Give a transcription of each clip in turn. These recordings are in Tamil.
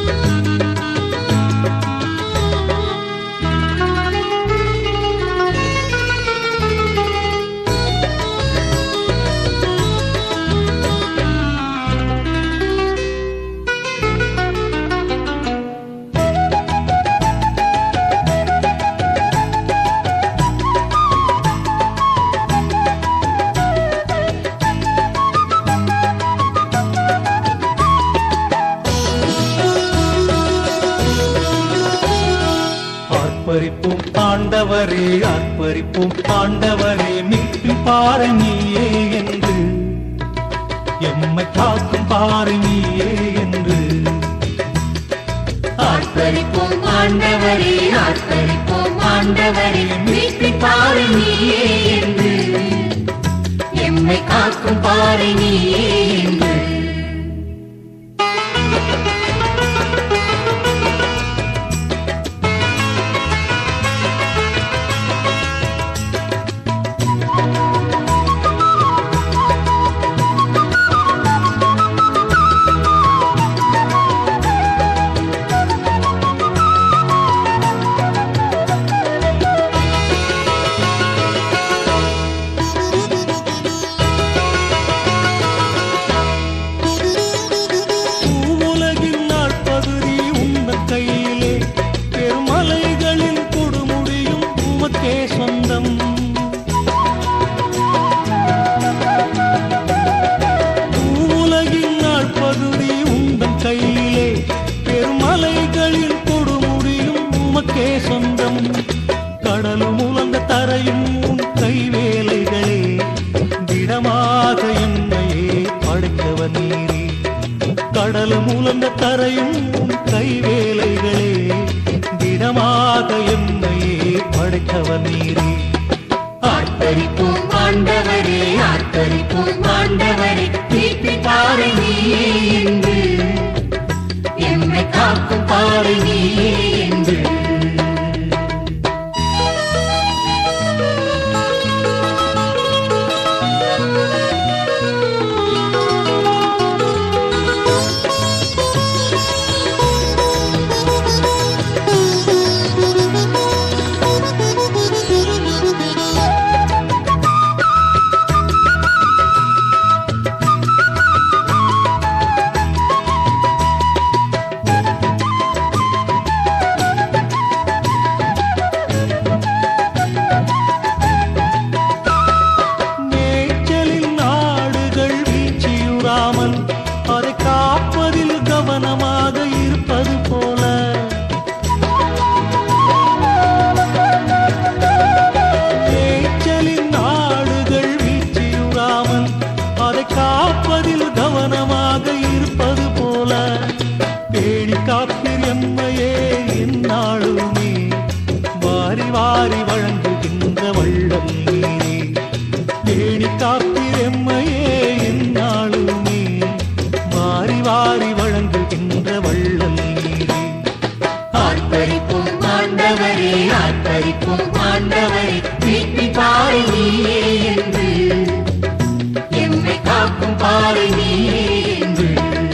ஆர்ப்பரிப்போம் ஆண்டவரே, ஆர்ப்பரிப்போம் ஆண்டவரே, மீட்பு பாரு நீயே என்று, எம்மை காக்கும் பாரு நீயே என்று. ஆர்ப்பரிப்போம் ஆண்டவரே, ஆர்ப்பரிப்போம் ஆண்டவரே, மீட்பு பாரு நீயே என்று, எம்மை காக்கும் பாரு நீயே என்று. சொந்தம் கடலும் உலர்ந்த தரையும் உன் கைவேலைகளே, திடமாக என்னையே படைத்தவர் நீரே. கடலும் உலர்ந்த தரையும் உன் கைவேலைகளே, திடமாக என்னையே படைத்தவர் நீரே. ஆர்ப்பரிப்போம் ஆண்டவரே, ஆர்ப்பரிப்போம் ஆண்டவரே, மீட்பு பாரு நீயே என்று, எம்மை காக்கும் பாரு நீயே என்று. அதை காப்பதில் கவனமாக இருப்பது போல, மேய்ச்சலின் நாடுகள் வீழ்ச்சியுறாமல் அதை காப்பதில் கவனமாக இருப்பது போல, பேணி காப்பீர் எம்மையே எந்நாளுமே, வாரி வாரி வழங்குகின்ற வள்ளல் நீரே. பேணி காப்பீர் எம்மையே எந்நாளுமே, வாரி வாரி வழங்குகின்ற வள்ளல் நீரே. ஆர்ப்பரிப்போம் ஆண்டவரே, ஆர்ப்பரிப்போம் ஆண்டவரே, மீட்பு பாரு நீயே என்று, எம்மை காக்கும் பாரு நீயே என்று.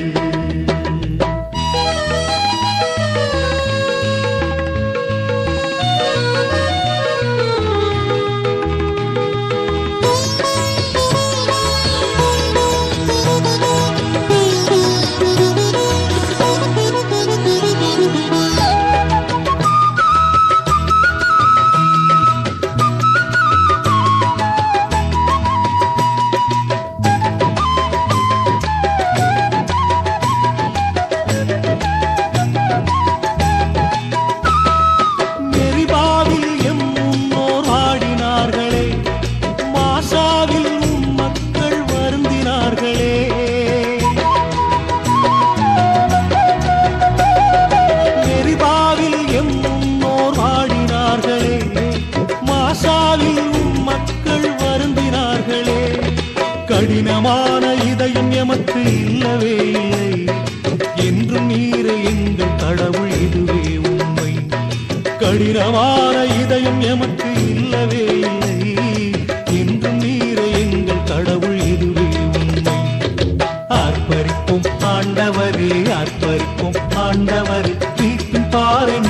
கடினமான இதயம் எமக்கு இல்லவே இல்லை, என்றும் நீரே எங்கள் கடவுள், இதுவே உண்மை. கடினமான இதயம் எமக்கு இல்லவே இல்லை, என்றும் நீரே எங்கள் கடவுள், இதுவே உண்மை. ஆர்ப்பரிப்போம் ஆண்டவரே, ஆர்ப்பரிப்போம் ஆண்டவர் மீட்பின் பாறை